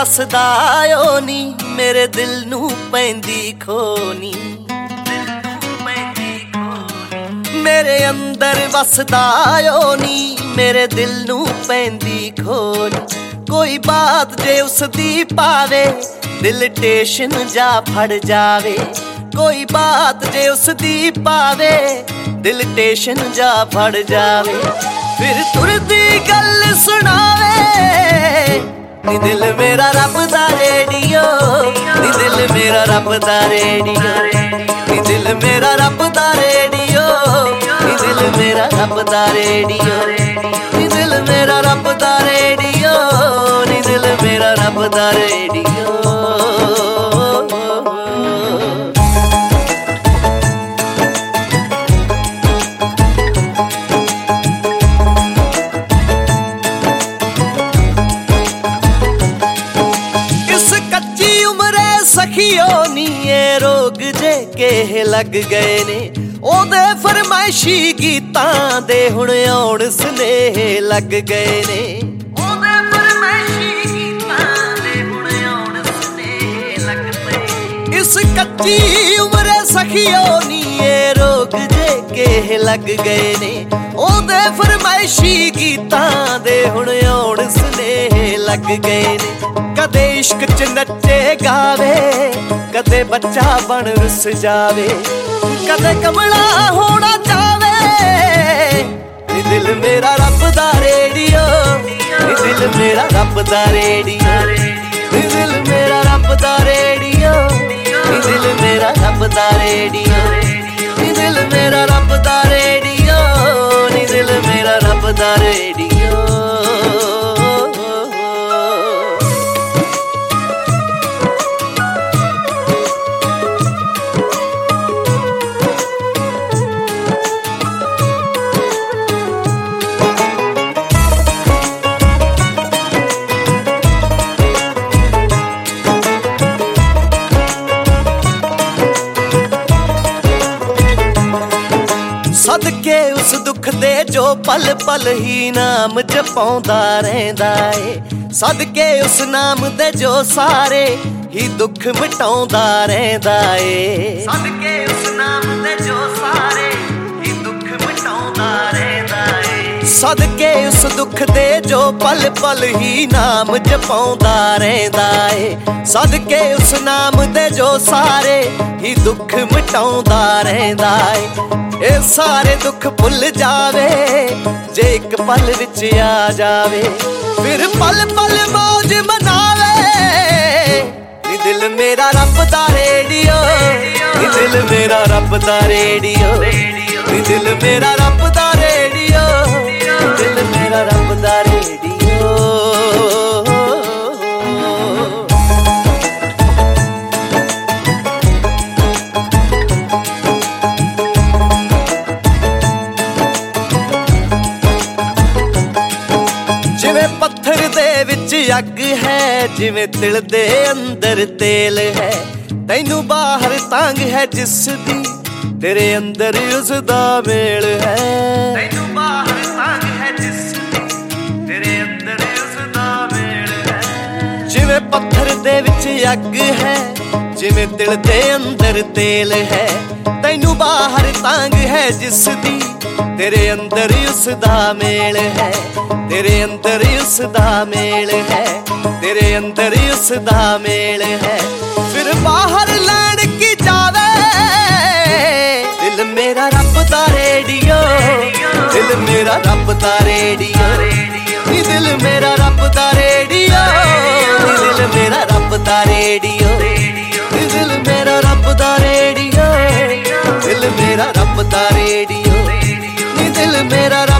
ਵਸਦਾ ਓ ਨੀ ਮੇਰੇ ਦਿਲ ਨੂੰ ਪੈਂਦੀ ਖੋਨੀ ਮੇਰੇ ਅੰਦਰ ਵਸਦਾ ਓ ਨੀ ਮੇਰੇ ਦਿਲ ਨੂੰ ਪੈਂਦੀ ਖੋਨੀ ਕੋਈ ਬਾਤ ਜੇ ਉਸ ਦੀ ਪਾਵੇ ਦਿਲ ਟੇਸ਼ਨ ਜਾ ਫੜ ਜਾਵੇ ਕੋਈ ਬਾਤ ਜੇ ਉਸ ਦੀ ਪਾਵੇ ਦਿਲ ਟੇਸ਼ਨ ਜਾ ਫੜ ਜਾਵੇ ਫਿਰ ਤੁਰਦੀ ਗੱਲ ਸੁਣਾਵੇ ਨੀ ਦਿਲ ਮੇਰਾ ਰੱਬ ਦਾ ਰੇਡੀਓ ਨੀ ਦਿਲ ਮੇਰਾ ਰੱਬ ਦਾ ਰੇਡੀਓ ਨੀ ਦਿਲ ਮੇਰਾ ਰੱਬ ਦਾ ਰੇਡੀਓ ਨੀ ਦਿਲ ਮੇਰਾ ਰੱਬ ਦਾ ਰੇਡੀਓ ਨੀ ਦਿਲ ਮੇਰਾ ਰੱਬ ਦਾ ਰੇਡੀਓ ਨੀ ਦਿਲ ਮੇਰਾ ਰੱਬ ਦਾ ਰੇਡੀਓ सखियो नी ये रोग जे के लग गए ने ओदे फरमाइशी गीतां दे हुण आउण स्नेह लग गए ने ओदे फरमाइशी गीतां दे हुण आउण स्नेह लग पए इस कच्ची उम्र सखियो नी ये रोग जे के लग गए ने ओदे फरमाइशी गीतां दे हुण आउण स्नेह लग गए ने कदे इश्क च नचे गावे कदे बच्चा बन रुस जावे कदे कमला होना चावे दिल मेरा रब दा रेडियो दिल मेरा रब दा रेडियो दिल मेरा रब दा रेडियो दिल मेरा रब दा रेडियो दिल मेरा रब दा रेडियो दिल मेरा रब दा रेडियो सदके उस दुख दे जो पल पल ही नाम जपाउंदा रहिंदा ए सदके उस नाम दे जो सारे ही दुख मिटाउंदा रहिंदा ए सदके उस नाम दे जो सारे ही दुख मिटाउंदा रहिंदा ए सदके उस दुख दे जो पल पल ही नाम जपाउंदा रहिंदा ए सदके उस नाम दे जो सारे ही दुख मिटाउंदा रहिंदा ए ਇਹ ਸਾਰੇ ਦੁੱਖ ਭੁੱਲ ਜਾਵੇ ਜੇ ਇੱਕ ਪਲ ਵਿੱਚ ਆ ਜਾਵੇ ਫਿਰ ਪਲ ਪਲ ਮੌਜ ਮਨਾਵੇ ਨੀ ਦਿਲ ਮੇਰਾ ਰੱਬ ਦਾ ਰੇਡੀਓ ਨੀ ਦਿਲ ਮੇਰਾ ਰੱਬ ਦਾ ਰੇਡੀਓ ਨੀ ਦਿਲ ਮੇਰਾ ਰੱਬ ਦਾ ਰੇਡੀਓ ਦਿਲ ਮੇਰਾ ਰੱਬ ਦਾ ਰੇਡੀਓ पत्थर दे विच अग है जिवें तिल दे अंदर तेल है तैनू बाहर तांग है जिस दी तेरे अंदर उसदा मेल है तैनू बाहर तांग है जिस दी तेरे अंदर उसदा मेल है जिवें पत्थर दे विच अग है जिवें तिल दे अंदर तेल है तैनू बाहर तांग है जिस दी तेरे अंदर उसदा मेल है तेरे अंदर उसदा मेल है तेरे अंदर उसदा मेल है फिर बाहर लैन की जावे दिल मेरा रब दा रेडियो दिल मेरा रब दा रेडियो दिल मेरा रब दा रेडियो दिल मेरा रब दा रेडियो दिल मेरा रब दा रेडियो दिल मेरा रब दा रेडियो दिल मेरा